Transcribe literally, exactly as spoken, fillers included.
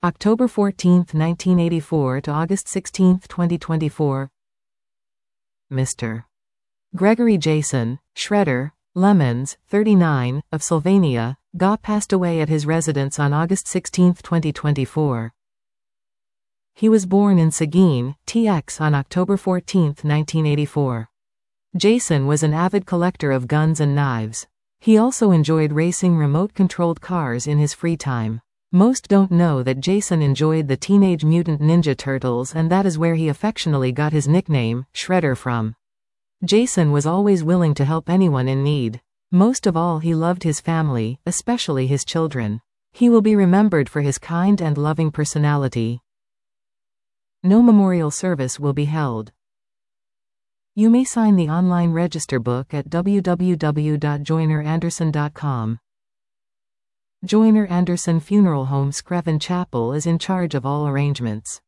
October fourteenth, nineteen eighty-four to August sixteenth, twenty twenty-four. Mister Gregory Jason Shredder Lemons, thirty-nine, of Sylvania, G A passed away at his residence on August sixteenth, twenty twenty-four. He was born in Seguin, T X on October fourteenth, nineteen eighty-four. Jason was an avid collector of guns and knives. He also enjoyed racing remote-controlled cars in his free time. Most don't know that Jason enjoyed the Teenage Mutant Ninja Turtles, and that is where he affectionately got his nickname, Shredder, from. Jason was always willing to help anyone in need. Most of all, he loved his family, especially his children. He will be remembered for his kind and loving personality. No memorial service will be held. You may sign the online register book at w w w dot joyner anderson dot com. Joyner Anderson Funeral Home Screven Chapel is in charge of all arrangements.